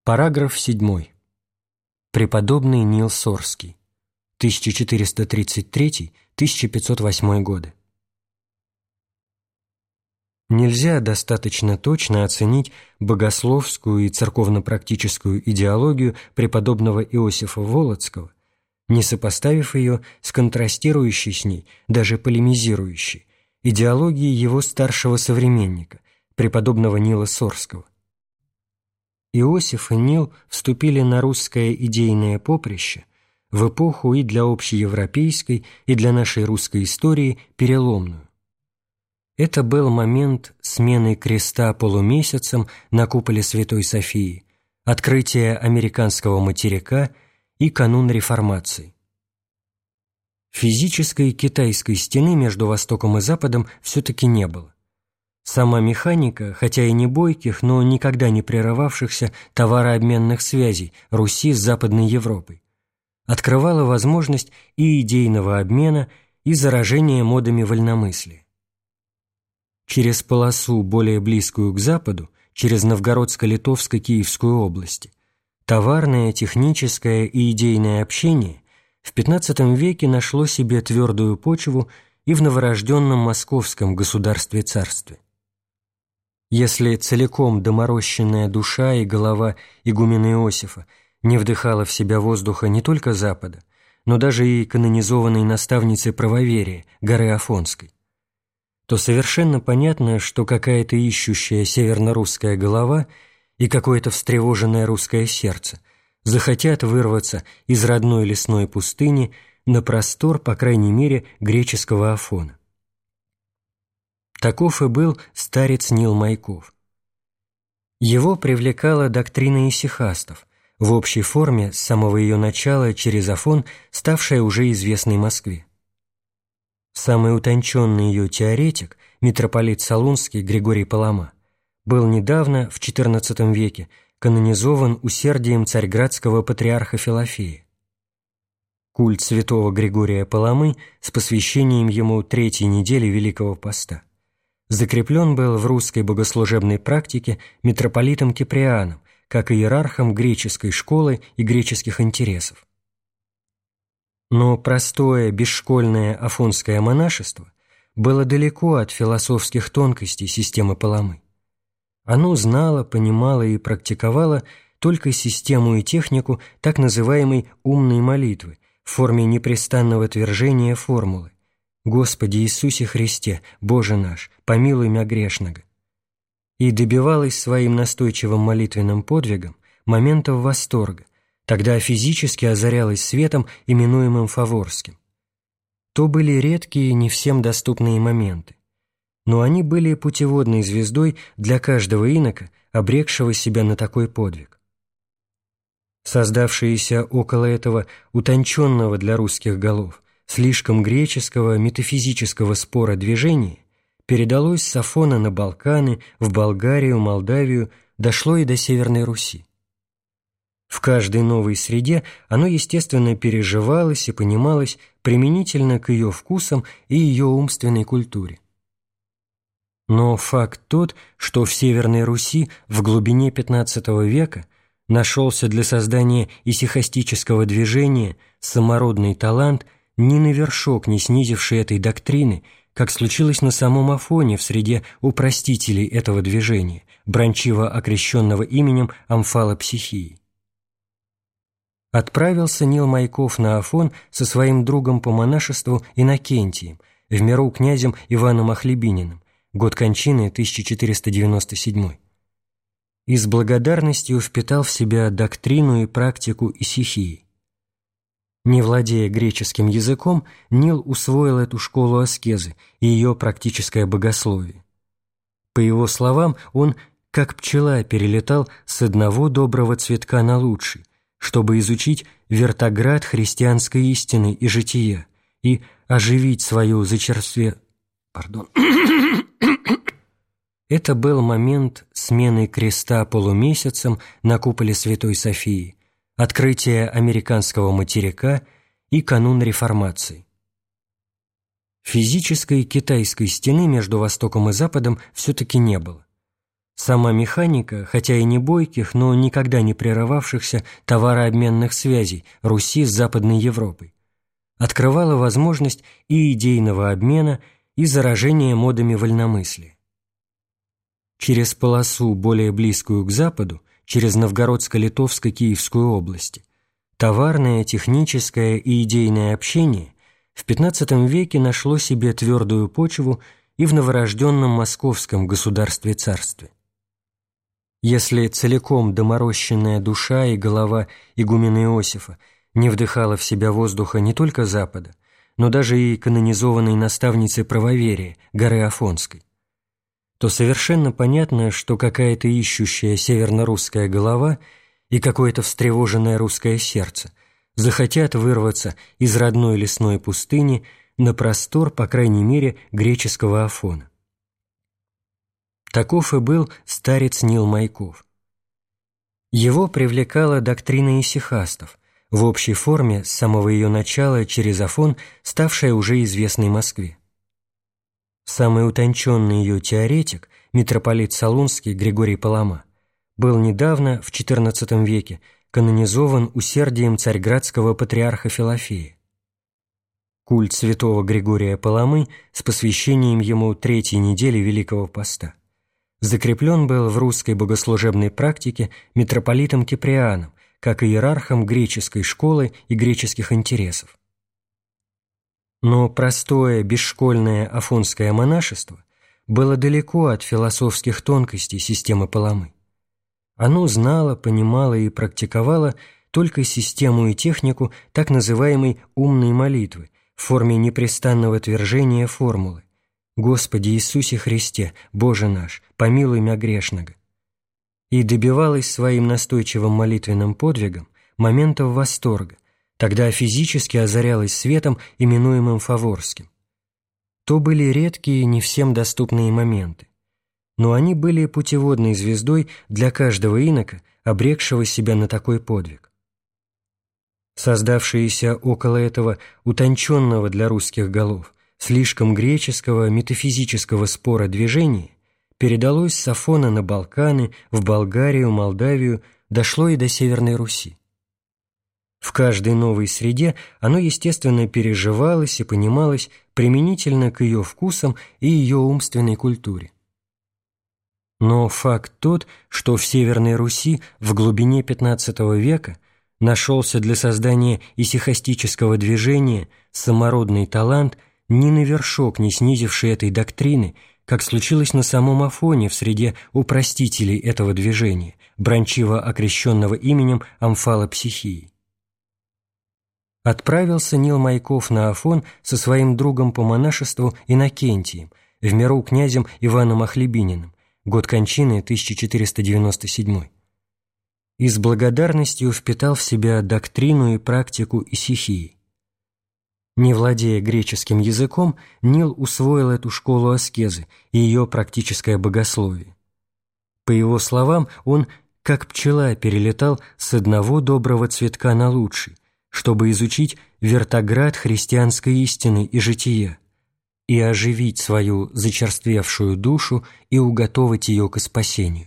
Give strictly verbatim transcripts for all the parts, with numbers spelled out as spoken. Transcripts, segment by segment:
Параграф седьмой. Преподобный Нил Сорский. тысяча четыреста тридцать третий — тысяча пятьсот восьмой годы. Нельзя достаточно точно оценить богословскую и церковно-практическую идеологию преподобного Иосифа Волоцкого, не сопоставив ее с контрастирующей с ней, даже полемизирующей, идеологией его старшего современника, преподобного Нила Сорского. Иосиф и Нил вступили на русское идейное поприще в эпоху и для общеевропейской, и для нашей русской истории переломную. Это был момент смены креста полумесяцем на куполе Святой Софии, открытия американского материка и канун реформации. Физической китайской стены между Востоком и Западом все-таки не было. Сама механика, хотя и не бойких, но никогда не прерывавшихся товарообменных связей Руси с Западной Европой, открывала возможность и идейного обмена, и заражения модами вольномыслия. Через полосу, более близкую к Западу, через Новгородско-Литовско-Киевскую области, товарное, техническое и идейное общение в пятнадцатом веке нашло себе твердую почву и в новорожденном московском государстве-царстве. Если целиком доморощенная душа и голова игумена Иосифа не вдыхала в себя воздуха не только Запада, но даже и канонизованной наставницы правоверия, горы Афонской, то совершенно понятно, что какая-то ищущая северно-русская голова и какое-то встревоженное русское сердце захотят вырваться из родной лесной пустыни на простор, по крайней мере, греческого Афона. Таков и был старец Нил Майков. Его привлекала доктрина исихастов, в общей форме с самого ее начала через Афон, ставшая уже известной Москве. Самый утонченный ее теоретик, митрополит Солунский Григорий Палама, был недавно, в четырнадцатом веке, канонизован усердием царьградского патриарха Филофея. Культ святого Григория Паламы с посвящением ему третьей недели Великого Поста закреплен был в русской богослужебной практике митрополитом Киприаном, как иерархом греческой школы и греческих интересов. Но простое бесшкольное афонское монашество было далеко от философских тонкостей системы Паламы. Оно знало, понимало и практиковало только систему и технику так называемой «умной молитвы» в форме непрестанного твержения формулы «Господи Иисусе Христе, Боже наш, помилуй мя грешного», и добивалась своим настойчивым молитвенным подвигом моментов восторга, тогда физически озарялась светом, именуемым фаворским. То были редкие, не всем доступные моменты, но они были путеводной звездой для каждого инока, обрекшего себя на такой подвиг. Создавшееся около этого утонченного для русских голов, слишком греческого метафизического спора движения передалось с Афона на Балканы, в Болгарию, Молдавию, дошло и до Северной Руси. В каждой новой среде оно, естественно, переживалось и понималось применительно к ее вкусам и ее умственной культуре. Но факт тот, что в Северной Руси в глубине пятнадцатого века нашелся для создания исихастического движения самородный талант, ни на вершок не снизивший этой доктрины, как случилось на самом Афоне в среде упростителей этого движения, бранчиво окрещенного именем Амфала Психии. Отправился Нил Майков на Афон со своим другом по монашеству Иннокентием, в миру князем Иваном Охлебининым, год кончины тысяча четыреста девяносто седьмой, и с благодарностью впитал в себя доктрину и практику исихии. Не владея греческим языком, Нил усвоил эту школу аскезы и ее практическое богословие. По его словам, он, как пчела, перелетал с одного доброго цветка на лучший, чтобы изучить вертоград христианской истины и жития и оживить свою зачерстве... Пардон. Это был момент смены креста полумесяцем на куполе Святой Софии, открытие американского материка и канун реформации. Физической китайской стены между Востоком и Западом все-таки не было. Сама механика, хотя и не бойких, но никогда не прерывавшихся товарообменных связей Руси с Западной Европой, открывала возможность и идейного обмена, и заражения модами вольномыслия. Через полосу, более близкую к Западу, через Новгородско-Литовско-Киевскую области, товарное, техническое и идейное общение в пятнадцатом веке нашло себе твердую почву и в новорожденном московском государстве-царстве. Если целиком доморощенная душа и голова игумена Иосифа не вдыхала в себя воздуха не только Запада, но даже и канонизованной наставницы правоверия, горы Афонской, то совершенно понятно, что какая-то ищущая северно-русская голова и какое-то встревоженное русское сердце захотят вырваться из родной лесной пустыни на простор, по крайней мере, греческого Афона. Таков и был старец Нил Майков. Его привлекала доктрина исихастов, в общей форме с самого ее начала через Афон, ставшая уже известной Москве. Самый утонченный ее теоретик, митрополит Солунский Григорий Палама, был недавно, в четырнадцатом веке, канонизован усердием царьградского патриарха Филофея. Культ святого Григория Паламы с посвящением ему третьей недели Великого Поста закреплен был в русской богослужебной практике митрополитом Киприаном, как иерархом греческой школы и греческих интересов. Но простое бесшкольное афонское монашество было далеко от философских тонкостей системы Паламы. Оно знало, понимало и практиковало только систему и технику так называемой «умной молитвы» в форме непрестанного твержения формулы «Господи Иисусе Христе, Боже наш, помилуй мя грешного», и добивалась своим настойчивым молитвенным подвигом моментов восторга, тогда физически озарялась светом, именуемым фаворским. То были редкие, не всем доступные моменты, но они были путеводной звездой для каждого инока, обрекшего себя на такой подвиг. Создавшееся около этого утонченного для русских голов, слишком греческого метафизического спора движения передалось с Афона на Балканы, в Болгарию, Молдавию, дошло и до Северной Руси. В каждой новой среде оно, естественно, переживалось и понималось применительно к ее вкусам и ее умственной культуре. Но факт тот, что в Северной Руси в глубине пятнадцатого века нашелся для создания исихастического движения самородный талант, ни на вершок не снизивший этой доктрины, как случилось на самом Афоне в среде упростителей этого движения, бранчиво окрещенного именем Амфала Психии. Отправился Нил Майков на Афон со своим другом по монашеству Иннокентием, в миру князем Иваном Охлебининым, год кончины тысяча четыреста девяносто седьмой, и с благодарностью впитал в себя доктрину и практику исихии. Не владея греческим языком, Нил усвоил эту школу аскезы и ее практическое богословие. По его словам, он, как пчела, перелетал с одного доброго цветка на лучший, чтобы изучить вертоград христианской истины и жития, и оживить свою зачерствевшую душу и уготовить ее к спасению.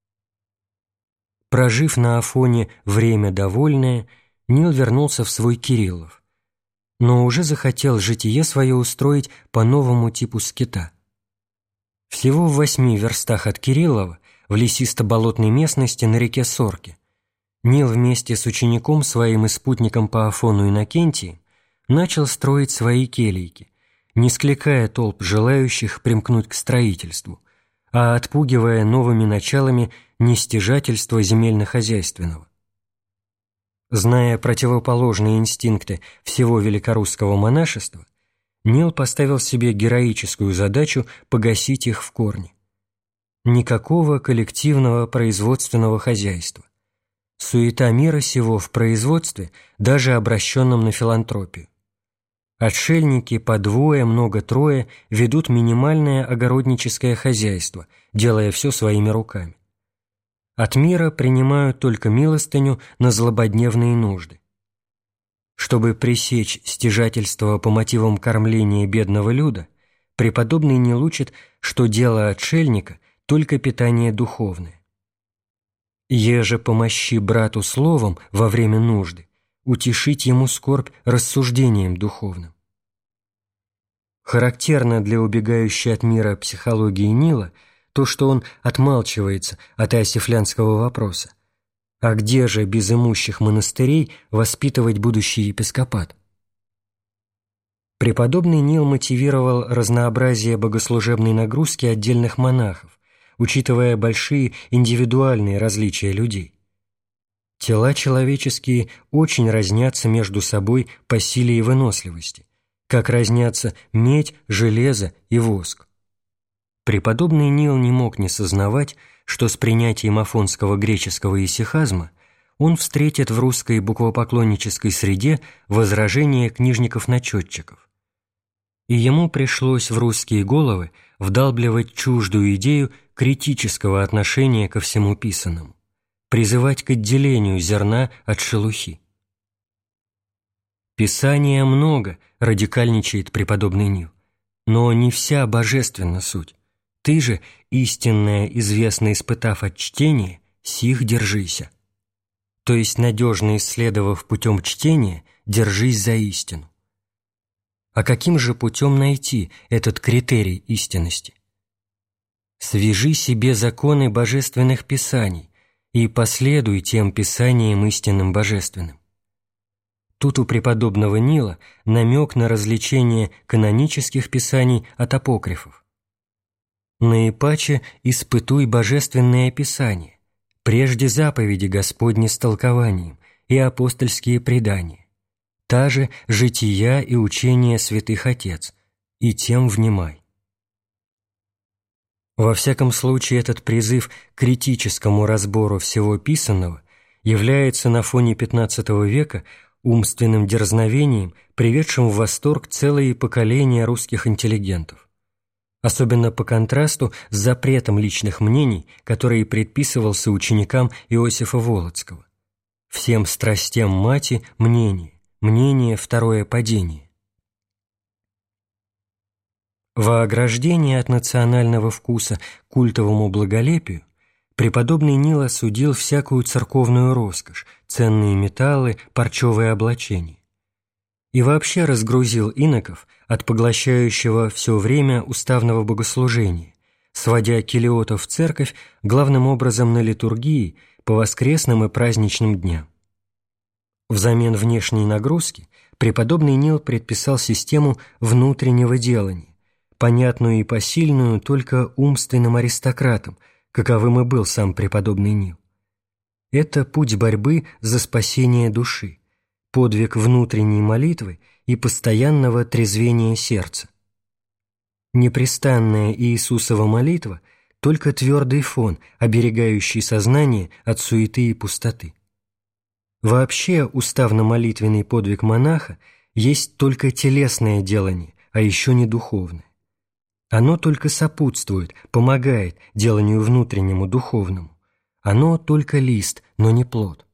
Прожив на Афоне время довольное, Нил вернулся в свой Кириллов, но уже захотел житие свое устроить по новому типу скита. Всего в восьми верстах от Кириллова, в лесисто-болотной местности на реке Сорке, Нил вместе с учеником своим и спутником по Афону Иннокентием начал строить свои келейки, не скликая толп желающих примкнуть к строительству, а отпугивая новыми началами нестяжательство земельно-хозяйственного. Зная противоположные инстинкты всего великорусского монашества, Нил поставил себе героическую задачу погасить их в корне. Никакого коллективного производственного хозяйства. Суета мира сего в производстве, даже обращенном на филантропию. Отшельники по двое, много-трое ведут минимальное огородническое хозяйство, делая все своими руками. От мира принимают только милостыню на злободневные нужды. Чтобы пресечь стяжательство по мотивам кормления бедного люда, преподобный Нил учит, что дело отшельника только питание духовное. «Еже помощи брату словом во время нужды, утешить ему скорбь рассуждением духовным». Характерно для убегающей от мира психологии Нила то, что он отмалчивается от иосифлянского вопроса: а где же без имущих монастырей воспитывать будущий епископат? Преподобный Нил мотивировал разнообразие богослужебной нагрузки отдельных монахов, учитывая большие индивидуальные различия людей. Тела человеческие очень разнятся между собой по силе и выносливости, как разнятся медь, железо и воск. Преподобный Нил не мог не сознавать, что с принятием афонского греческого исихазма он встретит в русской буквопоклоннической среде возражения книжников-начетчиков. И ему пришлось в русские головы вдалбливать чуждую идею критического отношения ко всему писанному, призывать к отделению зерна от шелухи. «Писания много», — радикальничает преподобный Нил, «но не вся божественна суть. Ты же, истинное, известно испытав от чтения, сих держися». То есть, надежно исследовав путем чтения, держись за истину. А каким же путем найти этот критерий истинности? «Свяжи себе законы божественных писаний и последуй тем писаниям истинным божественным». Тут у преподобного Нила намек на различение канонических писаний от апокрифов. «Наипаче испытуй божественные писания, прежде заповеди Господни с толкованием и апостольские предания, та же жития и учения святых отец, и тем внимай». Во всяком случае, этот призыв к критическому разбору всего писанного является на фоне пятнадцатого века умственным дерзновением, приведшим в восторг целые поколения русских интеллигентов. Особенно по контрасту с запретом личных мнений, который предписывался ученикам Иосифа Волоцкого. «Всем страстям мати мнение, мнение второе падение». Во ограждение от национального вкуса к культовому благолепию преподобный Нил осудил всякую церковную роскошь, ценные металлы, парчевые облачения. И вообще разгрузил иноков от поглощающего все время уставного богослужения, сводя килиотов в церковь главным образом на литургии по воскресным и праздничным дням. Взамен внешней нагрузки преподобный Нил предписал систему внутреннего делания, понятную и посильную только умственным аристократам, каковым и был сам преподобный Нил. Это путь борьбы за спасение души, подвиг внутренней молитвы и постоянного трезвения сердца. Непрестанная Иисусова молитва – только твердый фон, оберегающий сознание от суеты и пустоты. Вообще уставно-молитвенный подвиг монаха есть только телесное делание, а еще не духовное. Оно только сопутствует, помогает деланию внутреннему духовному. Оно только лист, но не плод.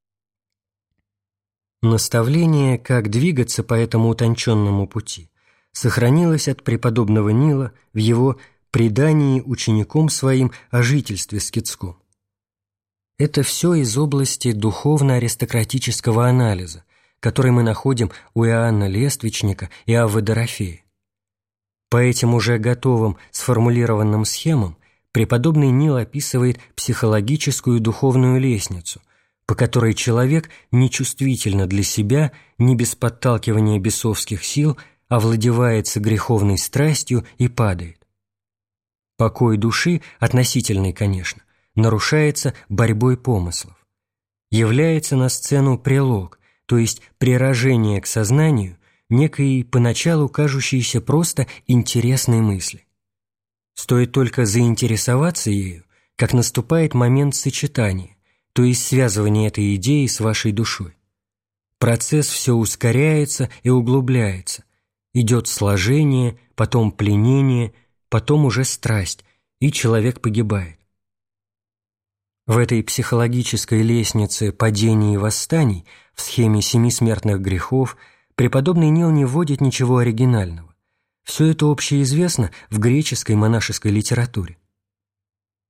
Наставление, как двигаться по этому утонченному пути, сохранилось от преподобного Нила в его предании учеником своим о жительстве скитском. Это все из области духовно-аристократического анализа, который мы находим у Иоанна Лествичника и Аввы Дорофея. По этим уже готовым сформулированным схемам преподобный Нил описывает психологическую духовную лестницу, по которой человек нечувствительно для себя, не без подталкивания бесовских сил, овладевается греховной страстью и падает. Покой души, относительный, конечно, нарушается борьбой помыслов. Является на сцену прелог, то есть приражение к сознанию некой поначалу кажущейся просто интересной мысли. Стоит только заинтересоваться ею, как наступает момент сочетания, то есть связывания этой идеи с вашей душой. Процесс все ускоряется и углубляется, идет сложение, потом пленение, потом уже страсть, и человек погибает. В этой психологической лестнице падений и восстаний, в схеме семи смертных грехов, преподобный Нил не вводит ничего оригинального. Все это общеизвестно в греческой монашеской литературе.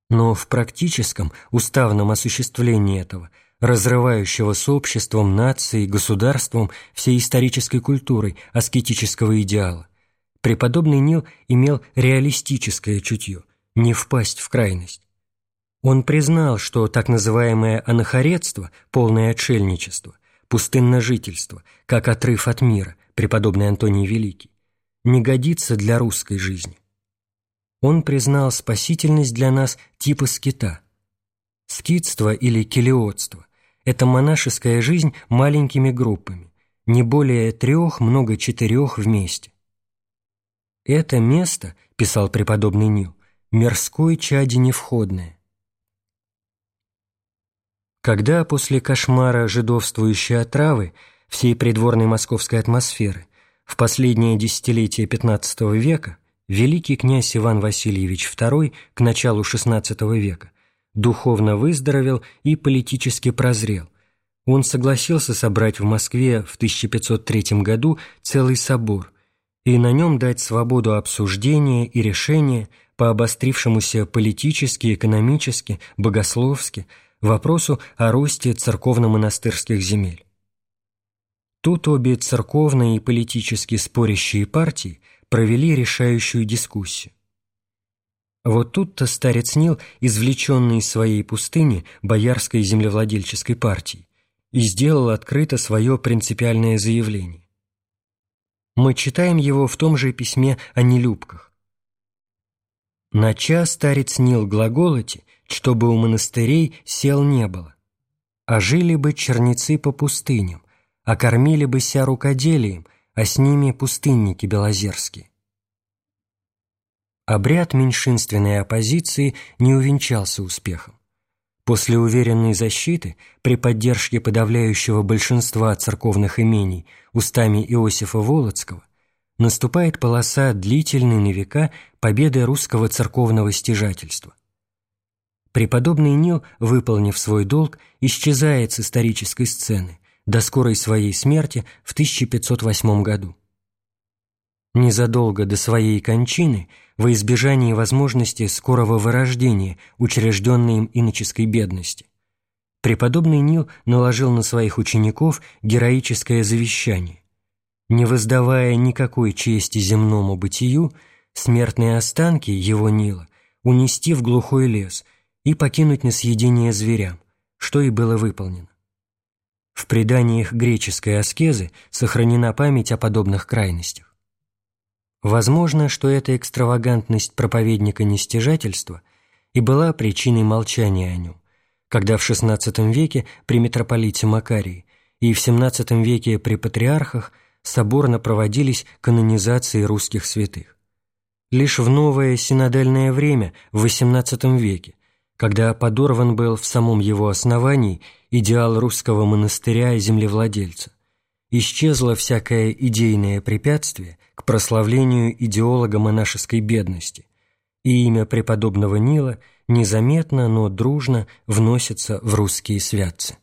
Но в практическом, уставном осуществлении этого, разрывающего с обществом, нацией, государством, всей исторической культурой аскетического идеала, преподобный Нил имел реалистическое чутье, не впасть в крайность. Он признал, что так называемое анахоретство, полное отшельничество, пустынножительство, как отрыв от мира, преподобный Антоний Великий, не годится для русской жизни. Он признал спасительность для нас типа скита. Скитство или келиотство – это монашеская жизнь маленькими группами, не более трех, много четырех вместе. «Это место, – писал преподобный Нил, – мирской чади невходное». Когда после кошмара жидовствующей отравы всей придворной московской атмосферы в последнее десятилетие пятнадцатого века великий князь Иван Васильевич второй к началу шестнадцатого века духовно выздоровел и политически прозрел, он согласился собрать в Москве в тысяча пятьсот третьем году целый собор и на нем дать свободу обсуждения и решения по обострившемуся политически, экономически, богословски вопросу о росте церковно-монастырских земель. Тут обе церковные и политически спорящие партии провели решающую дискуссию. Вот тут-то старец Нил, извлеченный из своей пустыни боярской землевладельческой партии, и сделал открыто свое принципиальное заявление. Мы читаем его в том же письме о нелюбках. «Нача старец Нил глаголоти, чтобы у монастырей сел не было, а жили бы черницы по пустыням, а кормили бы ся рукоделием, а с ними пустынники белозерские». Обряд меньшинственной оппозиции не увенчался успехом. После уверенной защиты, при поддержке подавляющего большинства церковных имений устами Иосифа Волоцкого, наступает полоса длительной на века победы русского церковного стяжательства. Преподобный Нил, выполнив свой долг, исчезает с исторической сцены до скорой своей смерти в тысяча пятьсот восьмом году. Незадолго до своей кончины, во избежании возможности скорого вырождения учрежденной им иноческой бедности, преподобный Нил наложил на своих учеников героическое завещание: не воздавая никакой чести земному бытию, смертные останки его Нила унести в глухой лес и покинуть на съедение зверям, что и было выполнено. В преданиях греческой аскезы сохранена память о подобных крайностях. Возможно, что эта экстравагантность проповедника нестяжательства и была причиной молчания о нем, когда в шестнадцатом веке при митрополите Макарии и в семнадцатом веке при патриархах соборно проводились канонизации русских святых. Лишь в новое синодальное время, в восемнадцатом веке, когда подорван был в самом его основании идеал русского монастыря и землевладельца, исчезло всякое идейное препятствие к прославлению идеолога монашеской бедности, и имя преподобного Нила незаметно, но дружно вносится в русские святцы.